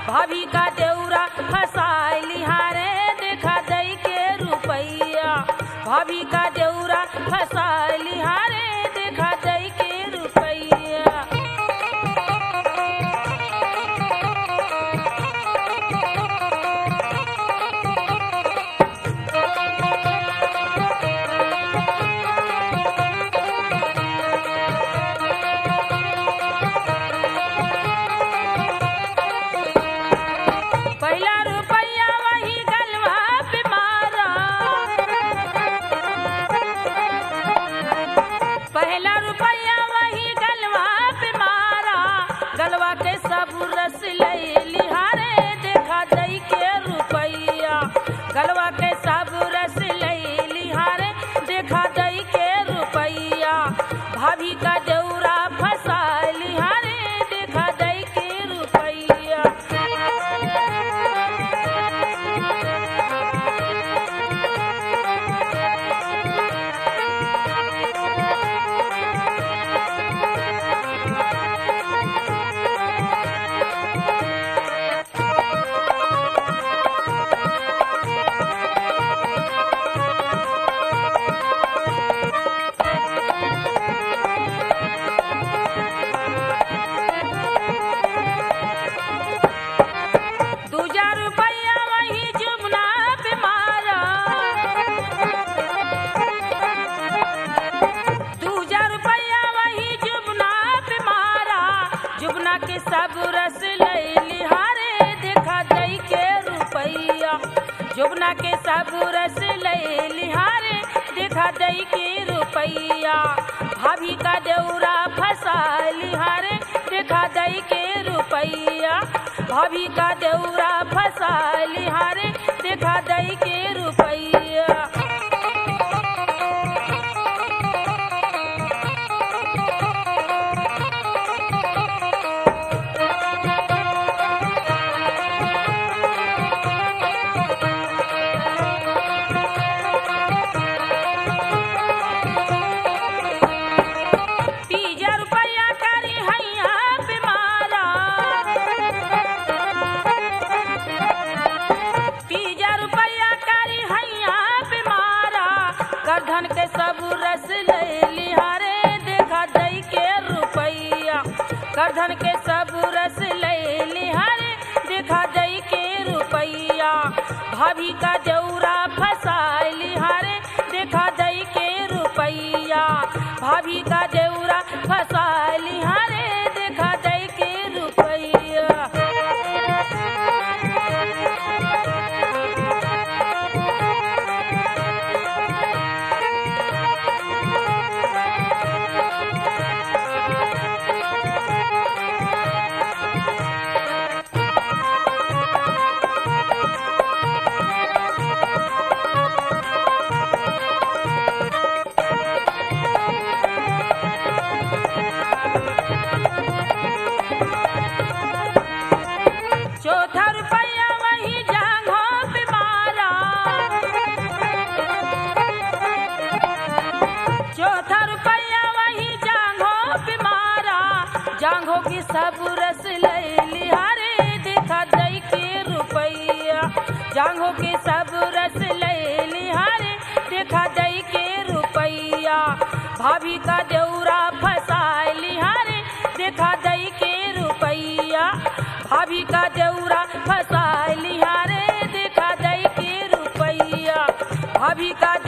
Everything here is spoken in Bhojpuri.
भाभी का देउरा फसाइली हारे देखा दई के रुपैया। भाभी का देउरा फसाइली हारे देखा दई के रुपैया। पहला रुपया वही गलवा पे मारा। पहला रुपया वही गलवा पे मारा। गलवा के सब रस लैली हारे देखा दई के रुपैया। गलवा के सब रस लैली हारे देखा दई के रुपैया। भाभी का देउरा फसाइली हारे देखा दई के रुपैया। दूजा रुपया वही जुबना पे मारा। दूजा रुपया वही जुबना पे मारा। जुबना के सब रस लैली हारे देखा दई के रुपैया। जुबना के सब रस लैली हारे देखा दई के रुपैया। भाभी का देउरा फसाइली हारे देखा दई के रुपैया। भाभी का देउरा फसाइली हारे देखा दई के रुपैया। तीजा रुपया करी हैया पे मारा। तीजा रुपया करी हैया पे मारा। गर्दन के सब रस लैली हारे देखा दई के रुपैया। गर्दन के सब रस लैली हारे देखा दई के रुपैया। भाभी का देउरा फसाइली हारे देखा दई के रुपैया। भाभी का देउरा फसाइली हारे देखा दई के रुपैया। चौथा रुपया वही जांघों पे मारा। चौथा रुपया वही जांघों पे मारा। जांघों की सब रस लैली हारे देखा दई के रुपैया। जांघों की सब रस लैली हारे देखा दई के रुपैया। भाभी का देउरा फसाइली हारे देखा दई के रुपैया। भाभी का देउरा फसाइली हारे देखा दई के रुपैया। भाभी का